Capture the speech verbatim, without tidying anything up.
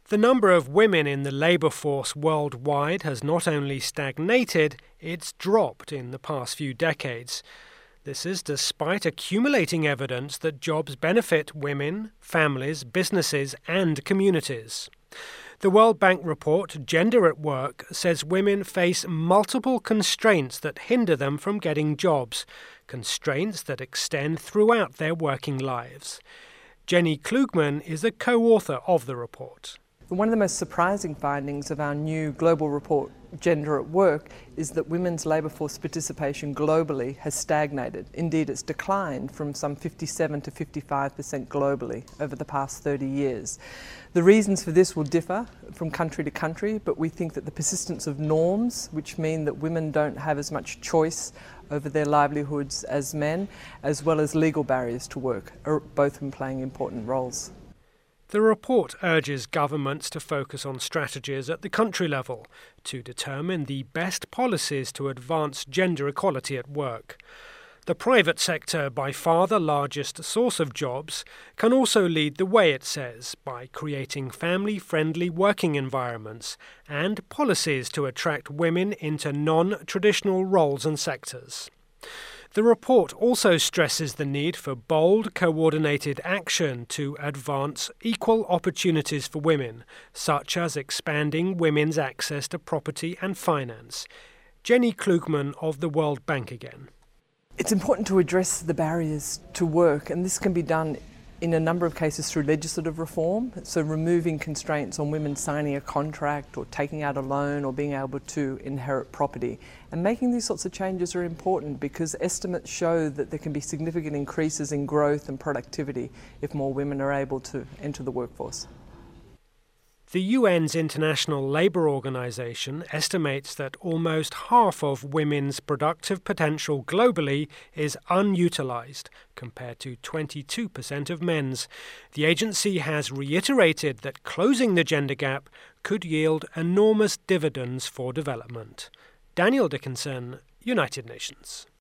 The number of women in the labour force worldwide has not only stagnated, it's dropped in the past few decades. This is despite accumulating evidence that jobs benefit women, families, businesses and communities. The World Bank report, Gender at Work, says women face multiple constraints that hinder them from getting jobs, constraints that extend throughout their working lives. Jenny Klugman is a co-author of the report. One of the most surprising findings of our new global report, Gender at Work, is that women's labour force participation globally has stagnated. Indeed, it's declined from some fifty-seven to fifty-five percent globally over the past thirty years. The reasons for this will differ from country to country, but we think that the persistence of norms, which mean that women don't have as much choice over their livelihoods as men, as well as legal barriers to work, are both playing important roles. The report urges governments to focus on strategies at the country level to determine the best policies to advance gender equality at work. The private sector, by far the largest source of jobs, can also lead the way, it says, by creating family-friendly working environments and policies to attract women into non-traditional roles and sectors. The report also stresses the need for bold, coordinated action to advance equal opportunities for women, such as expanding women's access to property and finance. Jenny Klugman of the World Bank again. It's important to address the barriers to work, and this can be done in a number of cases through legislative reform, so removing constraints on women signing a contract or taking out a loan or being able to inherit property. And making these sorts of changes are important because estimates show that there can be significant increases in growth and productivity if more women are able to enter the workforce. The U N's International Labour Organization estimates that almost half of women's productive potential globally is unutilized, compared to twenty-two percent of men's. The agency has reiterated that closing the gender gap could yield enormous dividends for development. Daniel Dickinson, United Nations.